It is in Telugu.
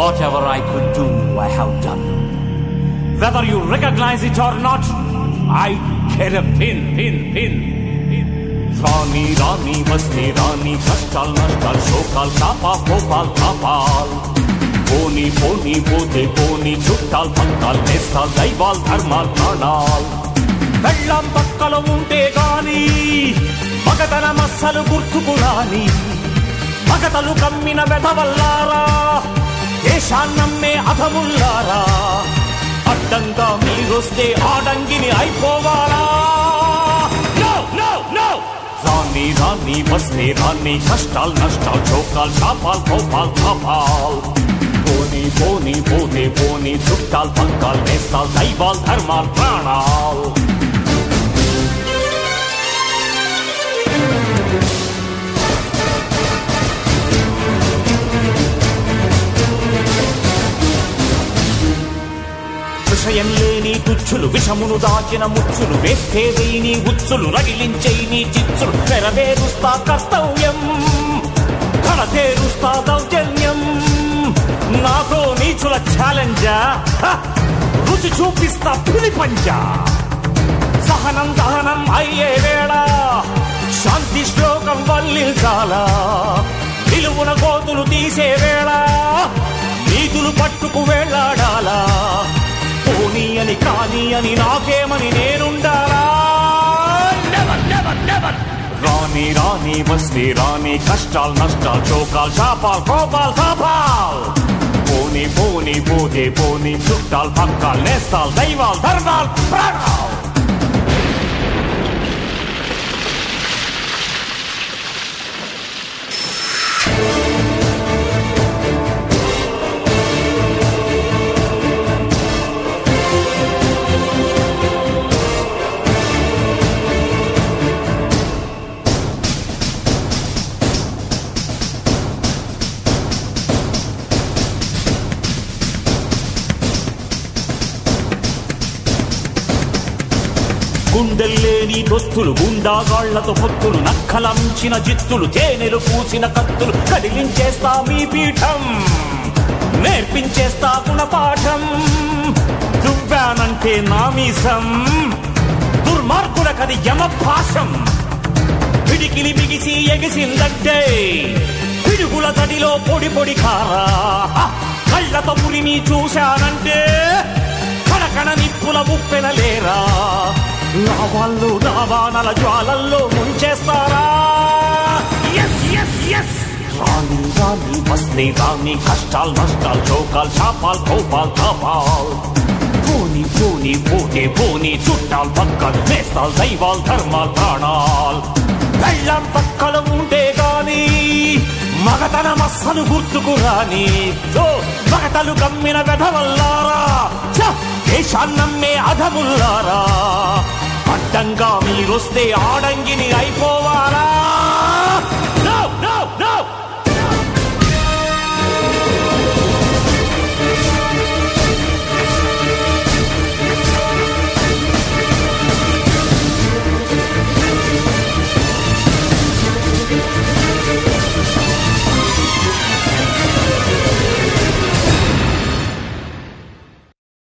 Whatever I could do, I have done. Whether you recognize it or not, I care a pin. రాని రాని వస్తే రాని కష్టాలు నష్టాలు శోకాలు కోపాలు తాపాలు పోని పోతే పోని చుట్టాలు పంతాలు నేస్తాలు దైవాలు ధర్మాలు ప్రాణాలు వెళ్ళం పక్కలో ఉంటే గాని మగతన మస్సలు గుర్తుకు రాని మగతలు కమ్మిన వెధవల్లారా దేశాన్నమ్మే అధముల్లారా అడ్డంగా మీరొస్తే ఆడంగిని అయిపోవాలా రాని రాని వస్తే రాని కష్టాలు నష్టాలు చోకాలు శాపాలు కోపాలు తాపాలు పోని పోతే పోని చుట్టాలు పంకాలు నేస్తాలు దైవాలు ధర్మాలు ప్రాణాలు విషయం లేని తుచ్చులు విషమును దాచిన ముచ్చులు వేస్తే వేని ఉచ్చులు రగిలించే నీ చిచ్చులు నెరవేరుస్తా కర్తవ్యం కడతేరుస్తా దౌర్జన్యం నాతో నీచుల ఛాలెంజా రుచి చూపిస్తా పులి పంజా సహనం దహనం అయ్యే వేళ శాంతి శ్లోకం వల్లించాలా నిలువున కోతులు తీసే వేళ నీతులు పట్టుకు వేళ్లాడాలా పోనీ అని కానీ అని నాకేమని నేనుండాలా రాని రాని వస్తే రాని కష్టాలు నష్టాలు చోకాలు శాపాలు కోపాలు తాపాలు పోని పోతే పోని చుట్టాలు పక్కాలు నేస్తాలు దైవాలు ధర్మాలు ప్రాణాలు గుండెల్లేని దొత్తులు గుండాగాళ్లతో పొత్తులు నక్కలంచిన జిత్తులు తేనెలు పూసిన కత్తులు కదిలించేస్తా మీ పీఠం నేర్పించేస్తా గుణపాఠం దువ్వానంటే నామీసం దుర్మార్గులకది యమభాషం పిడికిలి బిగిసి ఎగిసిందంటే పిడుగుల తడిలో పొడి పొడి కారా కళ్ళతో పులిని చూశానంటే కడకణ నిప్పుల ఉప్పెనలేరా లావాళ్ళు రావానల జ్వాలల్లో ముంచేస్తారా రాని రాని వస్తే రాని కష్టాలు నష్టాలు చోకాలు శాపాలు కోపాలు తాపాలు పోని పోతే పోని చుట్టాలు పక్కలు నేస్తాలు దైవాలు ధర్మాలు ప్రాణాలు వెళ్ళం పక్కలు ఉంటే గాని మగతన మస్సలు గుర్తుకు రాని మగతలు కమ్మిన వెధవల్లారా దేశాన్నమ్మే అధముల్లారా అడ్డంగా మీరొస్తే ఆడంగిని అయిపోవాలా